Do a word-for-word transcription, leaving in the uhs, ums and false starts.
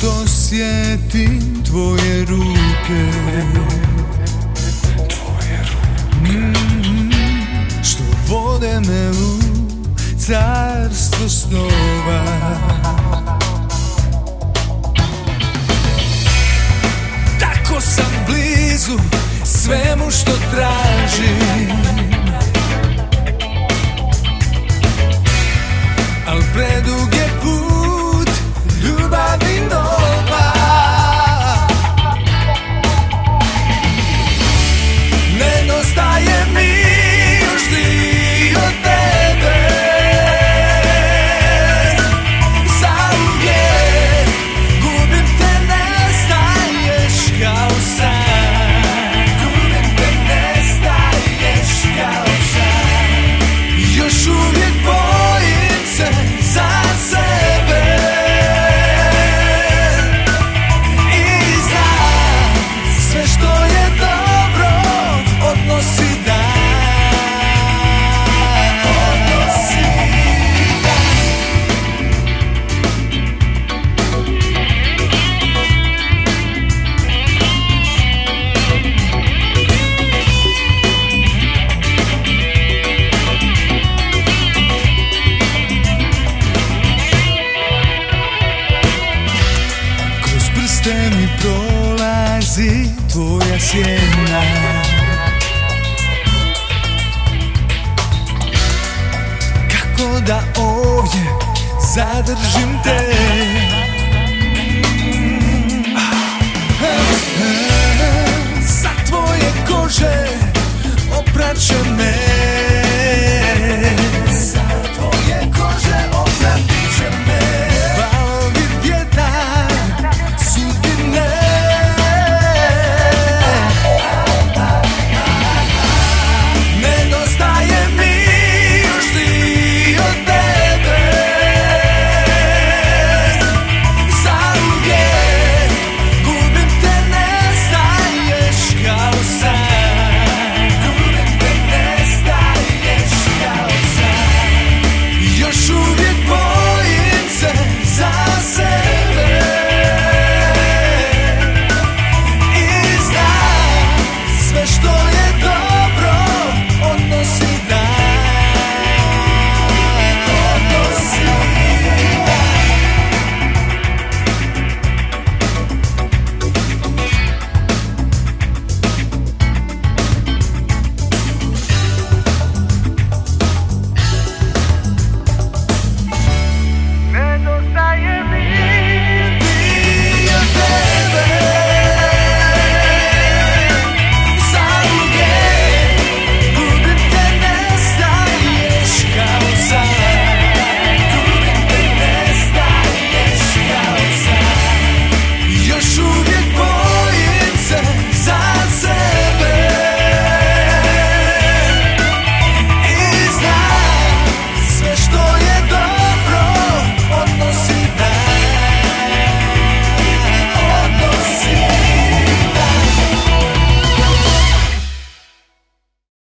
što sjetim tvoje ruke, tvoje ruke mm, što vode me u carstvo snova. Tako sam blizu svemu što tražim, al predug je put ljubavi nova. Nedostaje mi još ti od tebe, zauvijek gubim te, nestaješ kao san. Gubim te, nestaješ kao san. Još uvijek bojim se za sebe i znam sve što je dobro odnosi dan, odnosi dan. Kroz prste mi prolazi tvoja sjena, kako da ovdje zadržim te.